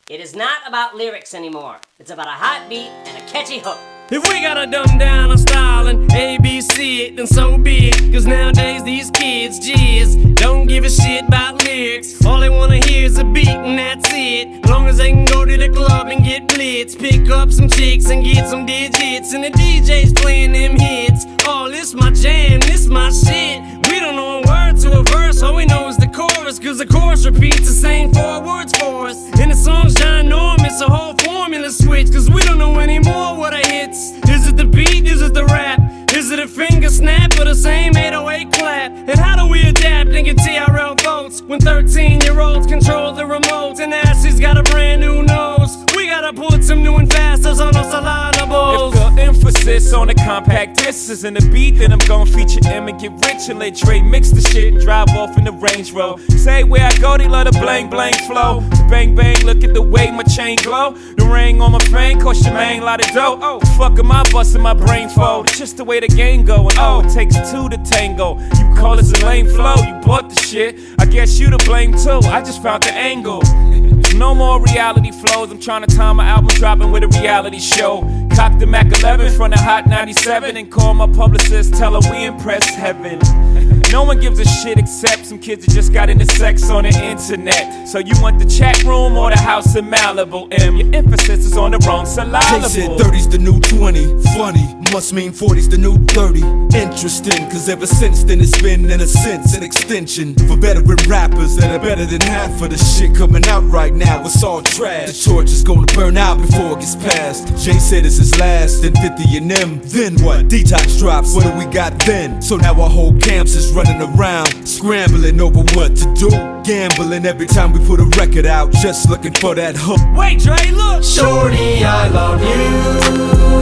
It is not about lyrics anymore. It's about a hot beat and a catchy hook. If we gotta dumb down our style and ABC it, then so be it. Cause nowadays these kids jizz don't give a shit about lyrics. All they wanna hear is a beat and that's it. Long as they can go to the club and get blitz, pick up some chicks and get some digits, and the DJ's playing them hits. Oh, this my jam, this my shit. We don't know a word to a verse, all we know is the chorus. Cause the chorus repeats the same 4 words for us. And the song's ginormous, a whole formula switch. Cause we don't know anymore what are hits. Is it the beat, is it the rap? Is it a finger snap or the same 808 clap? And how do we adapt and get TRL votes when 13-year-olds control the remote and Ashley's got a brand new nose? We gotta put some new and fasters on those syllables. If the emphasis on the compact disc is in the beat, then I'm gon' feature M and get rich and let Dre mix the shit and drive off in the Range Rover. Say where I go, they love the blang blang flow. So bang bang, look at the way my chain glow. The ring on my fang cost your main lot of dough. Oh, the fuck am I busting my brain fold? It's just the way the game go, and oh, it takes 2 to tango. You call this a lame flow, you bought the shit. I guess you to blame too, I just found the angle. No more reality flows, I'm trying to time my album dropping with a reality show. Cock the Mac 11 from the Hot 97 and call my publicist, tell her we impress heaven. No one gives a shit except some kids that just got into sex on the internet. So you want the chat room or the house in Malibu? M, your emphasis is on the wrong syllable. They said 30's the new 20, funny, must mean 40's the new 30. Interesting, cause ever since then it's been in a sense an extension for veteran rappers that are better than half of the shit coming out right now. It's all trash. The torch is gonna burn out before it gets passed. Jay said it's his last, then 50 and them. Then what? Detox drops, what do we got then? So now our whole camps is running around, scrambling over what to do. Gambling every time we put a record out, just looking for that hook. Wait, Dre, look! Shorty, I love you.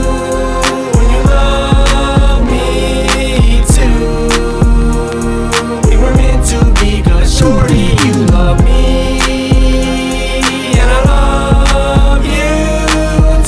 You love me too. We were meant to be, cause shorty, you love me. And I love you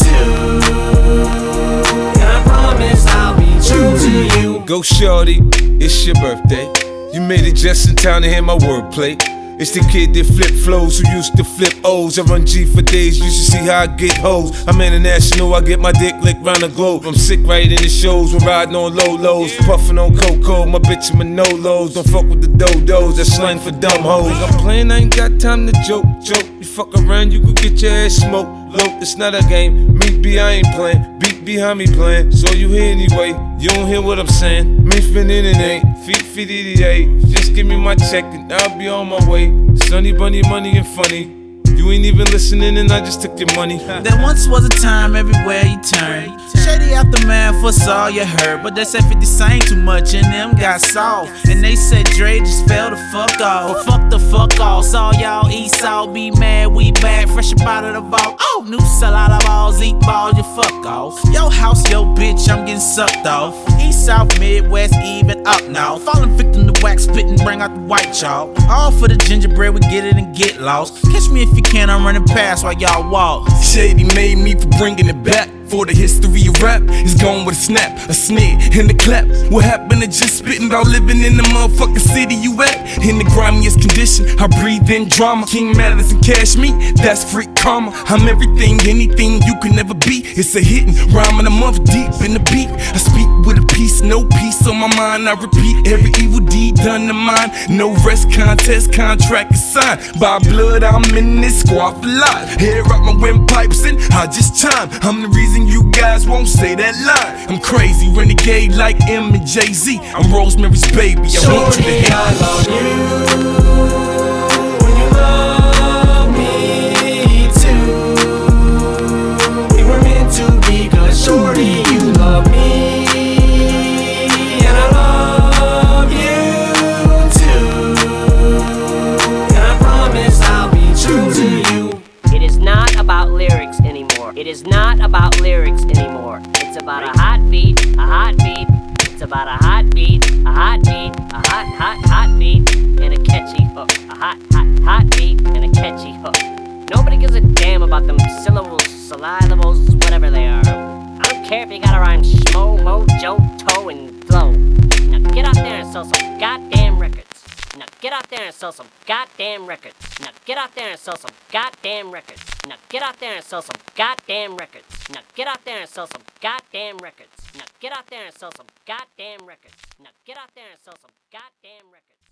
too. And I promise I'll be true to you. Go shorty, it's your birthday. You made it just in time to hear my wordplay. It's the kid that flip flows who used to flip O's. I run G for days, you should see how I get hoes. I'm international, I get my dick licked round the globe. I'm sick right in the shows, we're riding on low lows. Puffing on cocoa, my bitch and Manolos. Don't fuck with the dodos, that's slang for dumb hoes. I'm playing, I ain't got time to joke. You fuck around, you could get your ass smoked. Low, it's not a game, meet B, I ain't playing. Beat behind me playing, so you hear anyway. You don't hear what I'm saying. Me finna it ain't, feet 88. Just give me my check and I'll be on my way. Sunny bunny, money and funny. You ain't even listening and I just took your money. There once was a time everywhere you turn. Shady aftermath was all you heard. But they said 50 sang too much and them got soft. And they said Dre just fell the fuck off. Or fuck the fuck off. Saw y'all east all be mad, we back, fresh up out of the vault. Oh, new salad balls, eat balls, you fuck off. Yo house, yo bitch, I'm getting sucked off. East, south, midwest, even up now. Falling victim to wax, spit and bring out the white chalk. All for the gingerbread, we get it and get lost. Catch me if you can, I'm running past while y'all walk. Shady made me for bringing it back. For the history of rap, it's gone with a snap, a snare, and a clap. What happened to just spitting about living in the motherfucking city you at? In the grimiest condition, I breathe in drama. King Madison cash me, that's freak karma. I'm everything, anything you can never be. It's a hit and rhyming a month deep in the beat. I speak with a piece, no peace on my mind. I repeat every evil deed done to mine. No rest contest, contract is signed. By blood, I'm in this squad for life. Hair up my windpipes and I just chime. I'm the reason you guys won't say that line. I'm crazy, renegade like M and Jay-Z. I'm Rosemary's baby, I want you to hate. I love you. You love me too. We were meant to be, cause shorty, you love me. And I love you too. And I promise I'll be true to you. It is not about lyrics anymore. It is not about lyrics anymore. It's about a hot beat, a hot beat. It's about a hot beat, a hot beat, a hot beat, and a catchy hook. A hot beat and a catchy hook. Nobody gives a damn about them syllables, whatever they are. I don't care if you gotta rhyme schmo, mo, joe, toe, and flow. Now get out there and sell some goddamn records. Now get out there and sell some goddamn records. Now get out there and sell some goddamn records. Now get out there and sell some goddamn records. Now get out there and sell some goddamn records. Now get out there and sell some goddamn records. Now get out there and sell some goddamn records.